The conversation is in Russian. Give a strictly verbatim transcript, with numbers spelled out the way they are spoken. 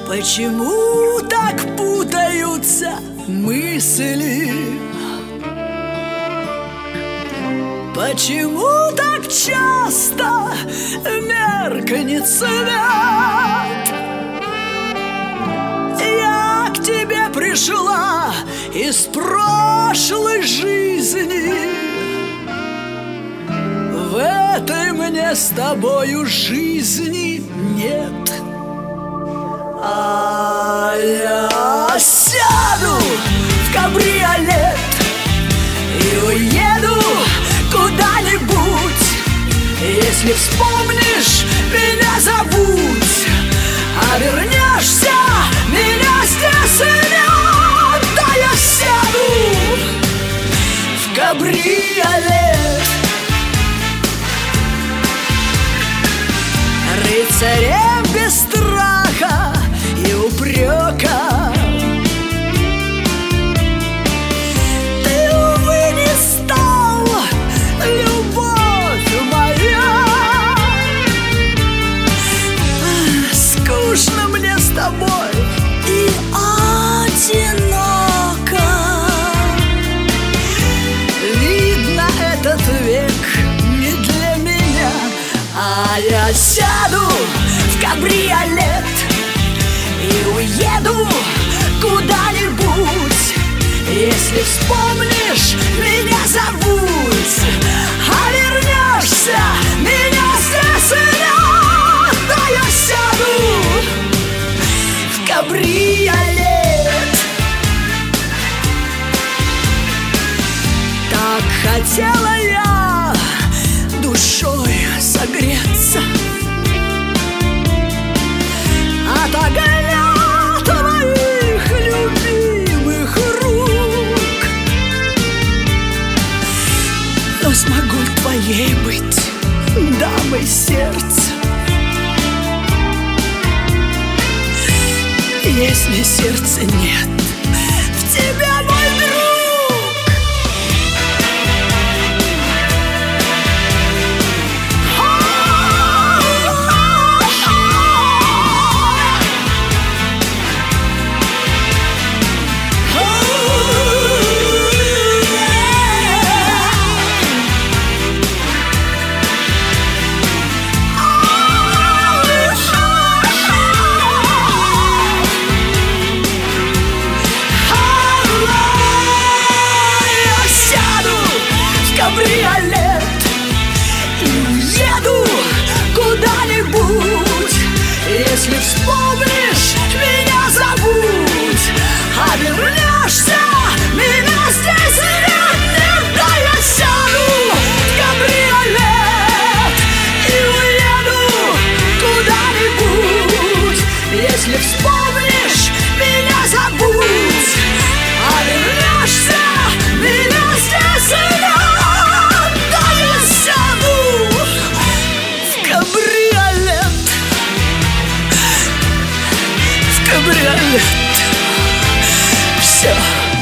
Почему так путаются мысли? Почему так часто меркнет свет? Я к тебе пришла из прошлой жизни. В этой мне с тобою жизни нет. А я сяду в кабриолет и уеду куда-нибудь. Если вспомнишь, меня забудь, а вернешься, меня здесь нет. Да я сяду в кабриолет рыцарем без страха и упрека. Ты, увы, не стал, любовь моя. Скучно мне с тобой и одиноко. Видно, этот век не для меня. А я сяду в кабриолет и уеду куда-нибудь. Если вспомнишь, меня забудь, а вернешься, меня здесь нет. Да я сяду в кабриолет. Так хотела я душой согреться от огня твоих любимых рук. Но смогу твоей быть дамой сердца, если сердца нет в тебя, мой друг. Если вспомнишь, меня забудь, а вернешься, меня здесь нет. Нет, да я сяду в кабриолет и уеду куда-нибудь. Если вспомнишь, меня забудь, а вернешься, меня здесь нет. Да я сяду в кабриолет. Кабриолет. Все.